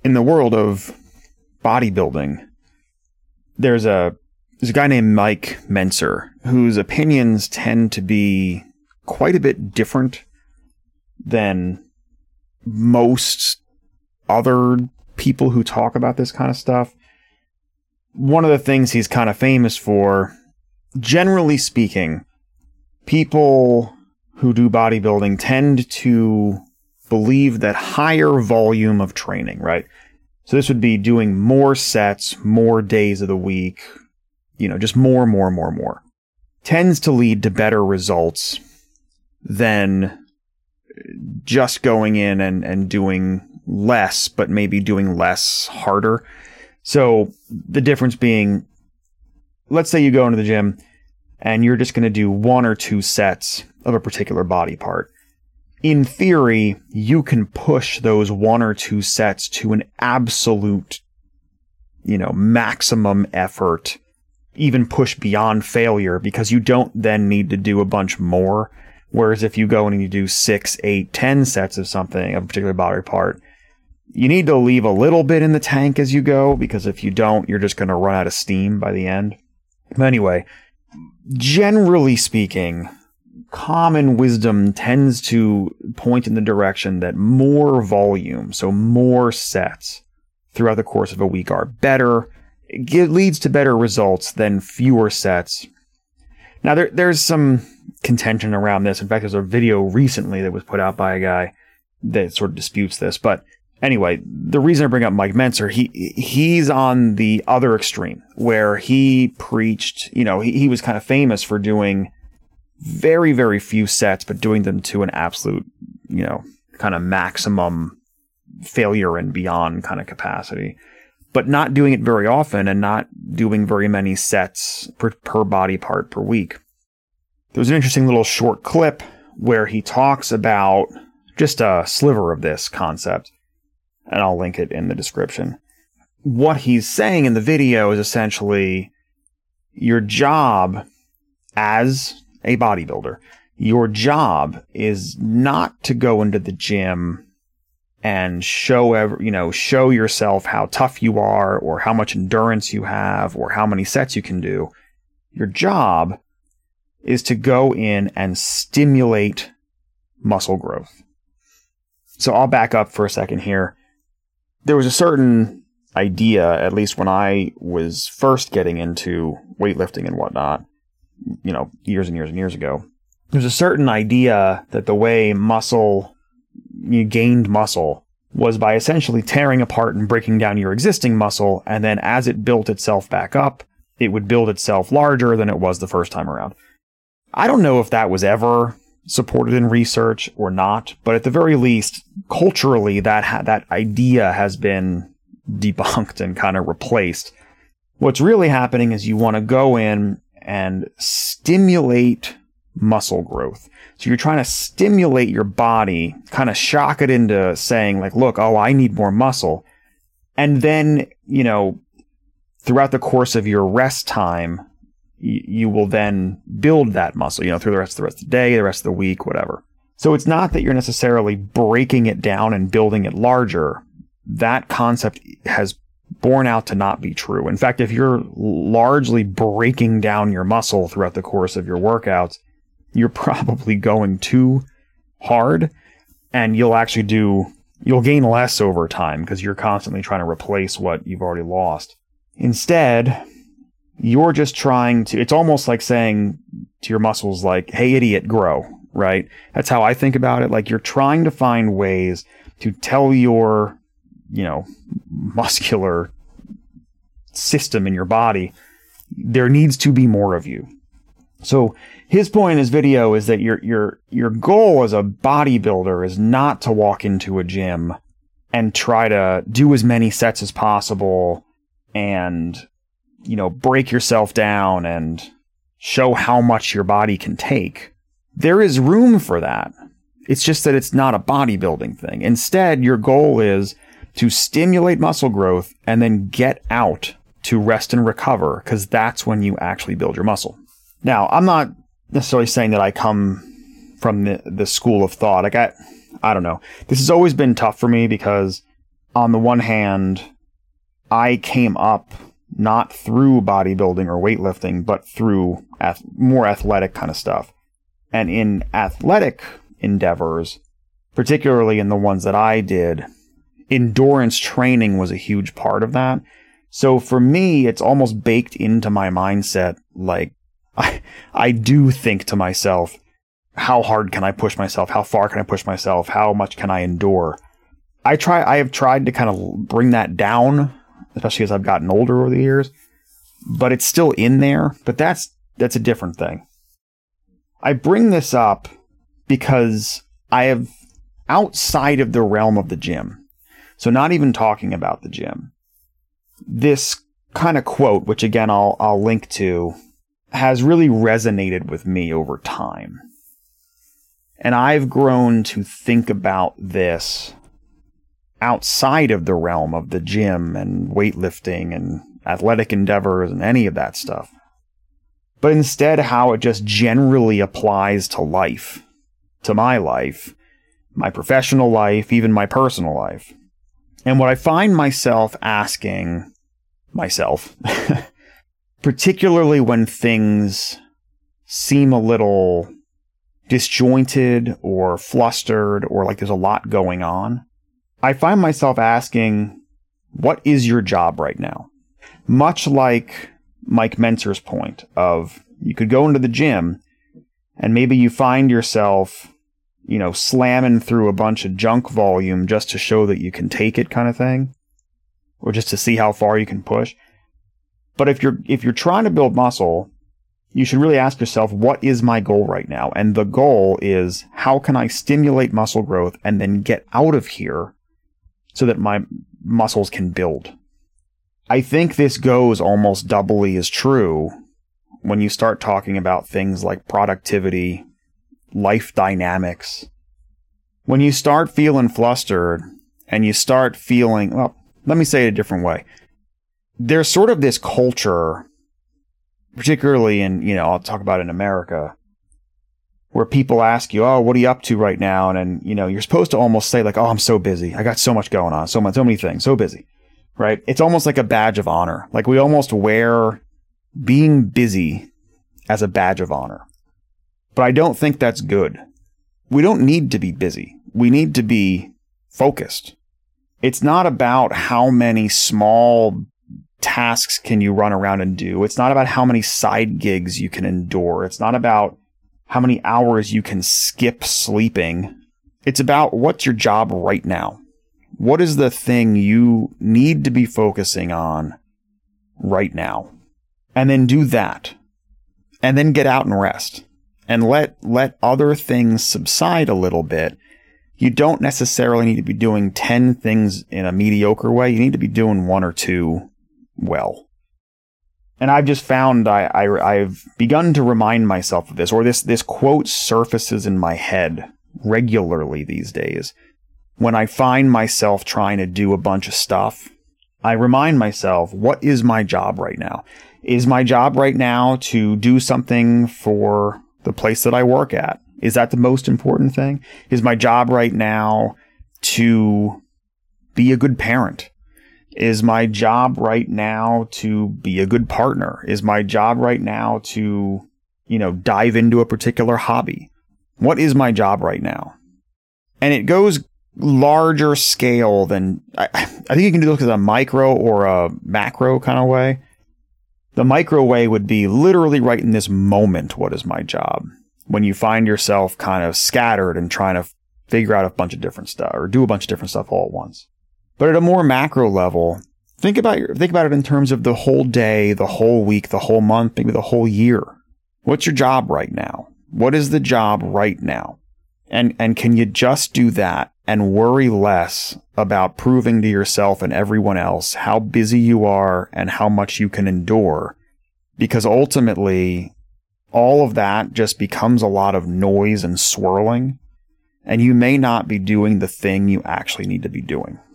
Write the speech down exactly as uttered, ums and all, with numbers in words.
in the world of bodybuilding, there's a there's a guy named Mike Mentzer whose opinions tend to be quite a bit different than most other people who talk about this kind of stuff. One of the things he's kind of famous for, generally speaking, people who do bodybuilding tend to believe that higher volume of training, right? So this would be doing more sets, more days of the week, you know, just more, more, more, more, tends to lead to better results than just going in and, and doing less, but maybe doing less harder. So the difference being, let's say you go into the gym and you're just going to do one or two sets of a particular body part. In theory, you can push those one or two sets to an absolute, you know, maximum effort, even push beyond failure, because you don't then need to do a bunch more. Whereas if you go and you do six, eight, ten sets of something, of a particular body part, you need to leave a little bit in the tank as you go, because if you don't, you're just going to run out of steam by the end. But anyway, generally speaking, common wisdom tends to point in the direction that more volume, so more sets throughout the course of a week, are better. It leads to better results than fewer sets. Now, there, there's some contention around this. In fact, there's a video recently that was put out by a guy that sort of disputes this. But anyway, the reason I bring up Mike Mentzer, he he's on the other extreme, where he preached, you know, he, he was kind of famous for doing very, very few sets, but doing them to an absolute, you know, kind of maximum failure and beyond kind of capacity, but not doing it very often and not doing very many sets per, per body part per week. There was an interesting little short clip where he talks about just a sliver of this concept, and I'll link it in the description. What he's saying in the video is essentially your job as a bodybuilder, your job is not to go into the gym and show ever, you know, show yourself how tough you are or how much endurance you have or how many sets you can do. Your job is to go in and stimulate muscle growth. So I'll back up for a second here. There was a certain idea, at least when I was first getting into weightlifting and whatnot, you know, years and years and years ago, there's a certain idea that the way muscle, you gained muscle, was by essentially tearing apart and breaking down your existing muscle, and then as it built itself back up, it would build itself larger than it was the first time around. I don't know if that was ever supported in research or not, but at the very least, culturally, that ha- that idea has been debunked and kind of replaced. What's really happening is you want to go in and stimulate muscle growth. So you're trying to stimulate your body, kind of shock it into saying like, look, oh, I need more muscle. And then, you know, throughout the course of your rest time, y- you will then build that muscle, you know, through the rest of the rest of the day, the rest of the week, whatever. So it's not that you're necessarily breaking it down and building it larger. That concept has borne out to not be true. In fact, if you're largely breaking down your muscle throughout the course of your workouts, you're probably going too hard, and you'll actually do, you'll gain less over time because you're constantly trying to replace what you've already lost. Instead, you're just trying to, it's almost like saying to your muscles, like, hey, idiot, grow, right? That's how I think about it. Like, you're trying to find ways to tell your, you know, muscular system in your body, there needs to be more of you. So his point in his video is that your your your goal as a bodybuilder is not to walk into a gym and try to do as many sets as possible and, you know, break yourself down and show how much your body can take. There is room for that. It's just that it's not a bodybuilding thing. Instead, your goal is to stimulate muscle growth and then get out to rest and recover, because that's when you actually build your muscle. Now, I'm not necessarily saying that I come from the, the school of thought. Like I, I don't know. This has always been tough for me because on the one hand, I came up not through bodybuilding or weightlifting, but through ath- more athletic kind of stuff. And in athletic endeavors, particularly in the ones that I did, endurance training was a huge part of that. So for me, it's almost baked into my mindset. Like, I, I do think to myself, how hard can I push myself? How far can I push myself? How much can I endure? I try, I have tried to kind of bring that down, especially as I've gotten older over the years, but it's still in there. But that's, that's a different thing. I bring this up because I have, outside of the realm of the gym, so not even talking about the gym, this kind of quote, which again I'll I'll link to, has really resonated with me over time. And I've grown to think about this outside of the realm of the gym and weightlifting and athletic endeavors and any of that stuff, but instead how it just generally applies to life, to my life, my professional life, even my personal life. And what I find myself asking myself, particularly when things seem a little disjointed or flustered or like there's a lot going on, I find myself asking, what is your job right now? Much like Mike Mentzer's point of, you could go into the gym and maybe you find yourself, you know, slamming through a bunch of junk volume just to show that you can take it kind of thing, or just to see how far you can push. But if you're, if you're trying to build muscle, you should really ask yourself, what is my goal right now? And the goal is, how can I stimulate muscle growth and then get out of here so that my muscles can build? I think this goes almost doubly as true when you start talking about things like productivity, life dynamics. When you start feeling flustered and you start feeling, well, let me say it a different way. There's sort of this culture, particularly in, you know, I'll talk about in America, where people ask you, oh, what are you up to right now? And then, you know, you're supposed to almost say like, oh, I'm so busy. I got so much going on. So much, so many things, so busy, right? It's almost like a badge of honor. Like we almost wear being busy as a badge of honor. But I don't think that's good. We don't need to be busy. We need to be focused. It's not about how many small tasks can you run around and do. It's not about how many side gigs you can endure. It's not about how many hours you can skip sleeping. It's about what's your job right now. What is the thing you need to be focusing on right now? And then do that. And then get out and rest. And let let other things subside a little bit. You don't necessarily need to be doing ten things in a mediocre way. You need to be doing one or two well. And I've just found I, I, I've begun to remind myself of this, or this, this quote surfaces in my head regularly these days. When I find myself trying to do a bunch of stuff, I remind myself, what is my job right now? Is my job right now to do something for the place that I work at? Is that the most important thing? Is my job right now to be a good parent? Is my job right now to be a good partner? Is my job right now to, you know, dive into a particular hobby? What is my job right now? And it goes larger scale than, I, I think you can do this as a micro or a macro kind of way. The micro way would be literally right in this moment, what is my job? When you find yourself kind of scattered and trying to figure out a bunch of different stuff or do a bunch of different stuff all at once. But at a more macro level, think about your, think about it in terms of the whole day, the whole week, the whole month, maybe the whole year. What's your job right now? What is the job right now? And and can you just do that and worry less about proving to yourself and everyone else how busy you are and how much you can endure? Because ultimately, all of that just becomes a lot of noise and swirling, and you may not be doing the thing you actually need to be doing.